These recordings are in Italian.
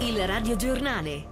Il radiogiornale.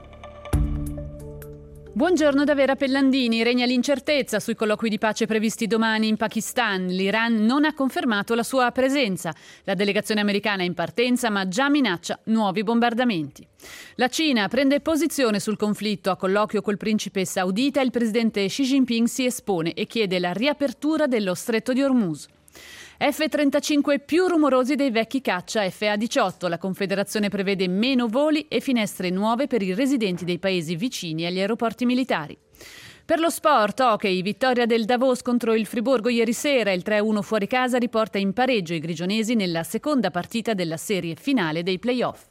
Buongiorno da Vera Pellandini. Regna l'incertezza sui colloqui di pace previsti domani in Pakistan. L'Iran non ha confermato la sua presenza. La delegazione americana è in partenza, ma già minaccia nuovi bombardamenti. La Cina prende posizione sul conflitto. A colloquio col principe saudita, il presidente Xi Jinping si espone e chiede la riapertura dello stretto di Hormuz. F-35 più rumorosi dei vecchi caccia FA-18. La Confederazione prevede meno voli e finestre nuove per i residenti dei paesi vicini agli aeroporti militari. Per lo sport, hockey, vittoria del Davos contro il Friburgo ieri sera. Il 3-1 fuori casa riporta in pareggio i grigionesi nella seconda partita della serie finale dei play-off.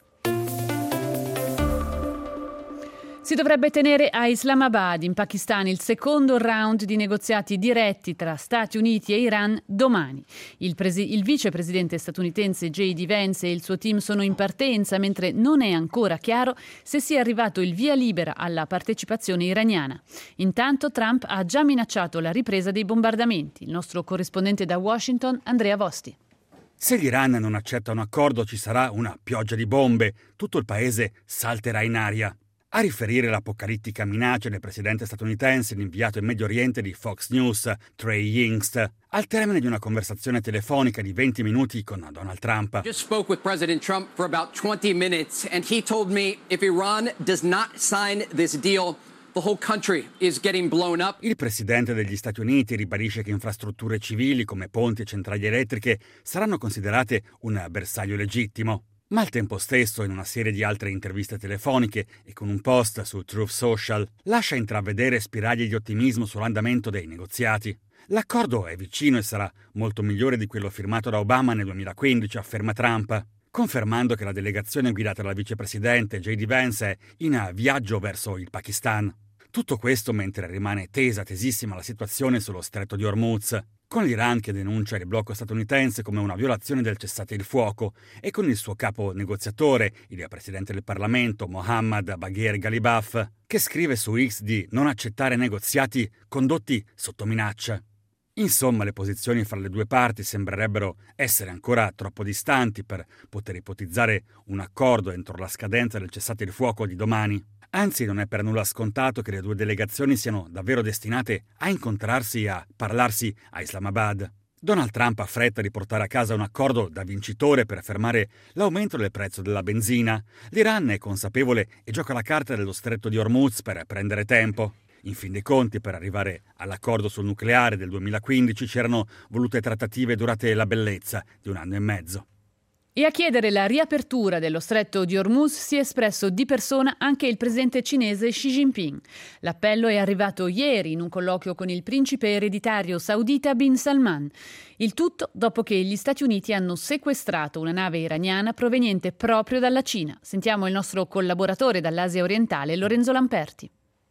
Si dovrebbe tenere a Islamabad, in Pakistan, il secondo round di negoziati diretti tra Stati Uniti e Iran domani. Il vicepresidente statunitense J.D. Vance e il suo team sono in partenza, mentre non è ancora chiaro se sia arrivato il via libera alla partecipazione iraniana. Intanto Trump ha già minacciato la ripresa dei bombardamenti. Il nostro corrispondente da Washington, Andrea Vosti. Se l'Iran non accetta un accordo ci sarà una pioggia di bombe. Tutto il paese salterà in aria. A riferire l'apocalittica minaccia del presidente statunitense, l'inviato in Medio Oriente di Fox News, Trey Yingst, al termine di una conversazione telefonica di 20 minuti con Donald Trump. I just spoke with President Trump for about 20 minutes and he told me if Iran does not sign this deal, the whole country is getting blown up. Il presidente degli Stati Uniti ribadisce che infrastrutture civili come ponti e centrali elettriche saranno considerate un bersaglio legittimo. Ma al tempo stesso, in una serie di altre interviste telefoniche e con un post su Truth Social, lascia intravedere spiragli di ottimismo sull'andamento dei negoziati. L'accordo è vicino e sarà molto migliore di quello firmato da Obama nel 2015, afferma Trump, confermando che la delegazione guidata dal vicepresidente J.D. Vance è in viaggio verso il Pakistan. Tutto questo mentre rimane tesissima la situazione sullo stretto di Hormuz, con l'Iran che denuncia il blocco statunitense come una violazione del cessate il fuoco e con il suo capo negoziatore, il presidente del Parlamento Mohammad Bagher Ghalibaf, che scrive su X di non accettare negoziati condotti sotto minaccia. Insomma, le posizioni fra le due parti sembrerebbero essere ancora troppo distanti per poter ipotizzare un accordo entro la scadenza del cessate il fuoco di domani. Anzi, non è per nulla scontato che le due delegazioni siano davvero destinate a incontrarsi e a parlarsi a Islamabad. Donald Trump ha fretta di portare a casa un accordo da vincitore per fermare l'aumento del prezzo della benzina. L'Iran è consapevole e gioca la carta dello stretto di Hormuz per prendere tempo. In fin dei conti, per arrivare all'accordo sul nucleare del 2015 c'erano volute trattative durate la bellezza di 1 anno e mezzo. E a chiedere la riapertura dello stretto di Hormuz si è espresso di persona anche il presidente cinese Xi Jinping. L'appello è arrivato ieri in un colloquio con il principe ereditario saudita Bin Salman. Il tutto dopo che gli Stati Uniti hanno sequestrato una nave iraniana proveniente proprio dalla Cina. Sentiamo il nostro collaboratore dall'Asia orientale, Lorenzo Lamperti.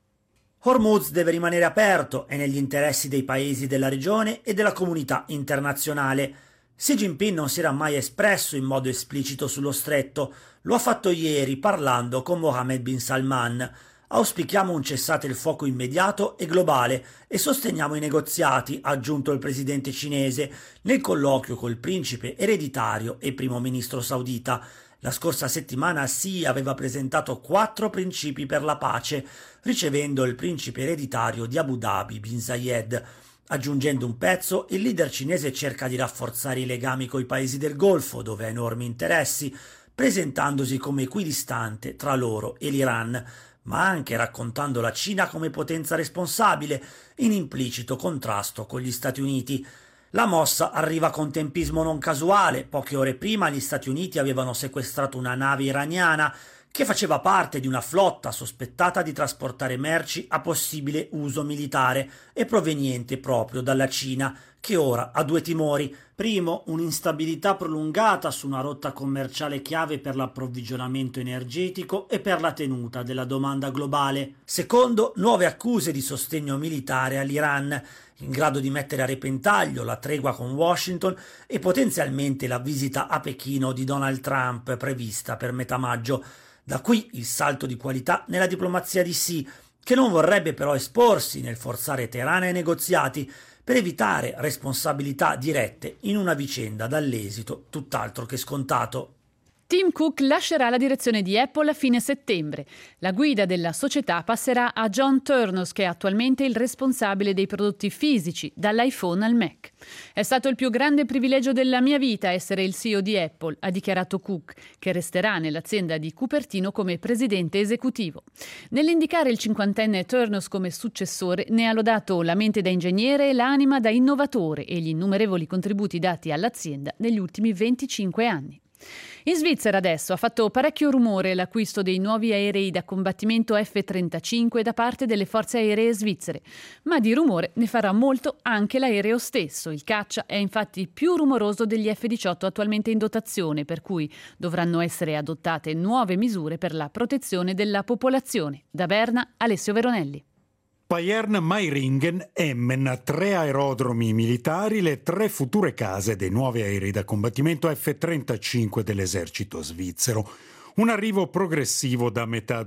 Hormuz deve rimanere aperto, è negli interessi dei paesi della regione e della comunità internazionale. Xi Jinping non si era mai espresso in modo esplicito sullo stretto, lo ha fatto ieri parlando con Mohammed bin Salman. Auspichiamo un cessate il fuoco immediato e globale e sosteniamo i negoziati, ha aggiunto il presidente cinese nel colloquio col principe ereditario e primo ministro saudita. La scorsa settimana Xi aveva presentato 4 principi per la pace, ricevendo il principe ereditario di Abu Dhabi bin Zayed. Aggiungendo un pezzo, il leader cinese cerca di rafforzare i legami coi paesi del Golfo, dove ha enormi interessi, presentandosi come equidistante tra loro e l'Iran, ma anche raccontando la Cina come potenza responsabile, in implicito contrasto con gli Stati Uniti. La mossa arriva con tempismo non casuale. Poche ore prima gli Stati Uniti avevano sequestrato una nave iraniana che faceva parte di una flotta sospettata di trasportare merci a possibile uso militare e proveniente proprio dalla Cina, che ora ha 2 timori. Primo, un'instabilità prolungata su una rotta commerciale chiave per l'approvvigionamento energetico e per la tenuta della domanda globale. Secondo, nuove accuse di sostegno militare all'Iran, in grado di mettere a repentaglio la tregua con Washington e potenzialmente la visita a Pechino di Donald Trump prevista per metà maggio. Da qui il salto di qualità nella diplomazia di Xi, che non vorrebbe però esporsi nel forzare Teheran ai negoziati per evitare responsabilità dirette in una vicenda dall'esito tutt'altro che scontato. Tim Cook lascerà la direzione di Apple a fine settembre. La guida della società passerà a John Turnos, che è attualmente il responsabile dei prodotti fisici, dall'iPhone al Mac. È stato il più grande privilegio della mia vita essere il CEO di Apple, ha dichiarato Cook, che resterà nell'azienda di Cupertino come presidente esecutivo. Nell'indicare il cinquantenne Turnos come successore, ne ha lodato la mente da ingegnere e l'anima da innovatore e gli innumerevoli contributi dati all'azienda negli ultimi 25 anni. In Svizzera adesso ha fatto parecchio rumore l'acquisto dei nuovi aerei da combattimento F-35 da parte delle forze aeree svizzere, ma di rumore ne farà molto anche l'aereo stesso. Il caccia è infatti più rumoroso degli F-18 attualmente in dotazione, per cui dovranno essere adottate nuove misure per la protezione della popolazione. Da Berna, Alessio Veronelli. Payerne, Meiringen, Emmen, 3 aerodromi militari, le 3 future case dei nuovi aerei da combattimento F-35 dell'esercito svizzero. Un arrivo progressivo da metà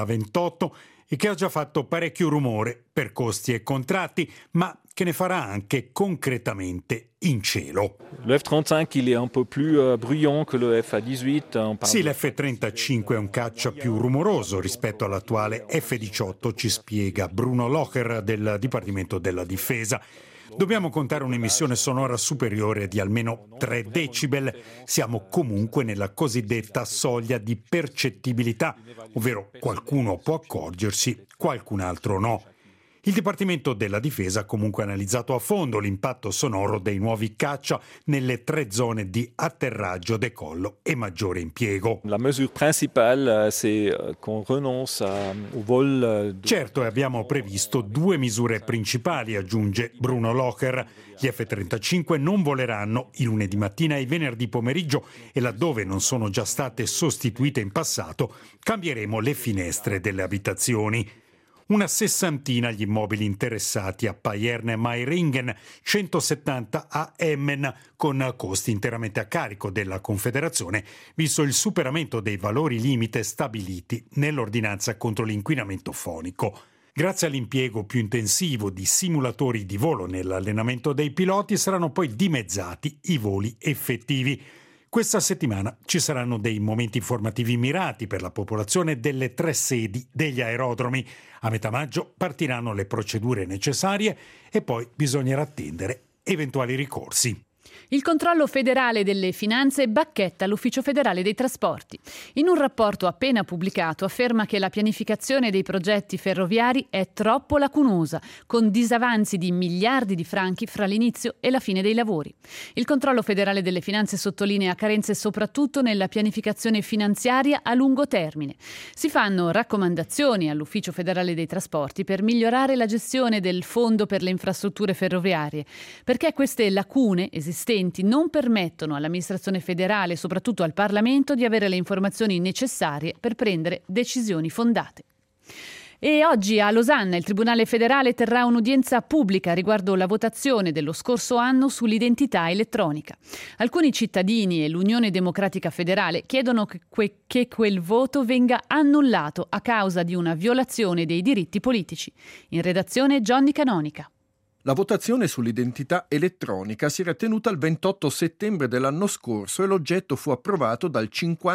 2028 e che ha già fatto parecchio rumore per costi e contratti, ma che ne farà anche concretamente in cielo. Le F-35 il est un peu plus bruyant que le F-18. Sì, l'F-35 è un caccia più rumoroso rispetto all'attuale F-18, ci spiega Bruno Locher del Dipartimento della Difesa. Dobbiamo contare un'emissione sonora superiore di almeno 3 decibel. Siamo comunque nella cosiddetta soglia di percettibilità, ovvero qualcuno può accorgersi, qualcun altro no. Il Dipartimento della Difesa ha comunque analizzato a fondo l'impatto sonoro dei nuovi caccia nelle 3 zone di atterraggio, decollo e maggiore impiego. La mesure principale c'est qu'on renonce au vol. Certo, abbiamo previsto 2 misure principali, aggiunge Bruno Locher. Gli F-35 non voleranno i lunedì mattina e i venerdì pomeriggio e laddove non sono già state sostituite in passato, cambieremo le finestre delle abitazioni. Una 60 gli immobili interessati a Payerne e Meiringen, 170 a Emmen, con costi interamente a carico della Confederazione, visto il superamento dei valori limite stabiliti nell'ordinanza contro l'inquinamento fonico. Grazie all'impiego più intensivo di simulatori di volo nell'allenamento dei piloti saranno poi dimezzati i voli effettivi. Questa settimana ci saranno dei momenti informativi mirati per la popolazione delle 3 sedi degli aerodromi. A metà maggio partiranno le procedure necessarie e poi bisognerà attendere eventuali ricorsi. Il controllo federale delle finanze bacchetta l'Ufficio federale dei trasporti. In un rapporto appena pubblicato afferma che la pianificazione dei progetti ferroviari è troppo lacunosa, con disavanzi di miliardi di franchi fra l'inizio e la fine dei lavori. Il controllo federale delle finanze sottolinea carenze soprattutto nella pianificazione finanziaria a lungo termine. Si fanno raccomandazioni all'Ufficio federale dei trasporti per migliorare la gestione del Fondo per le infrastrutture ferroviarie, perché queste lacune esistenti non permettono all'amministrazione federale, soprattutto al Parlamento, di avere le informazioni necessarie per prendere decisioni fondate. E oggi a Losanna il Tribunale federale terrà un'udienza pubblica riguardo la votazione dello scorso anno sull'identità elettronica. Alcuni cittadini e l'Unione Democratica Federale chiedono che quel voto venga annullato a causa di una violazione dei diritti politici. In redazione Johnny Canonica. La votazione sull'identità elettronica si era tenuta il 28 settembre dell'anno scorso e l'oggetto fu approvato dal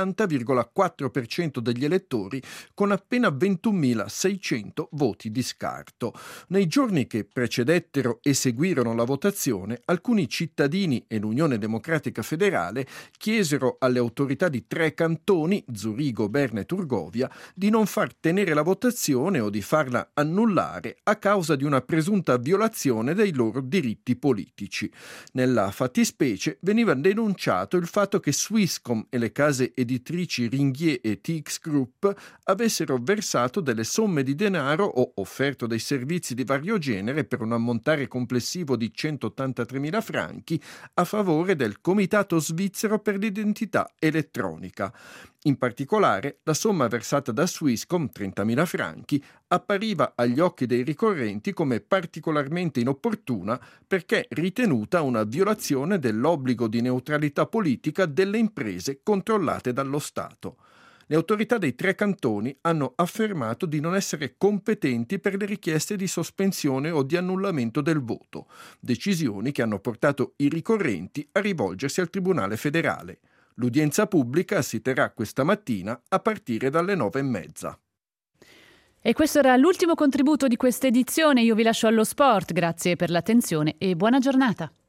50,4% degli elettori con appena 21.600 voti di scarto. Nei giorni che precedettero e seguirono la votazione, alcuni cittadini e l'Unione Democratica Federale chiesero alle autorità di 3 cantoni, Zurigo, Berna e Turgovia, di non far tenere la votazione o di farla annullare a causa di una presunta violazione dei loro diritti politici. Nella fattispecie veniva denunciato il fatto che Swisscom e le case editrici Ringier e TX Group avessero versato delle somme di denaro o offerto dei servizi di vario genere per un ammontare complessivo di 183.000 franchi a favore del Comitato Svizzero per l'Identità Elettronica. In particolare, la somma versata da Swisscom, 30.000 franchi, appariva agli occhi dei ricorrenti come particolarmente inopportuna perché ritenuta una violazione dell'obbligo di neutralità politica delle imprese controllate dallo Stato. Le autorità dei 3 cantoni hanno affermato di non essere competenti per le richieste di sospensione o di annullamento del voto, decisioni che hanno portato i ricorrenti a rivolgersi al Tribunale federale. L'udienza pubblica si terrà questa mattina a partire dalle 9:30. E questo era l'ultimo contributo di questa edizione. Io vi lascio allo sport. Grazie per l'attenzione e buona giornata.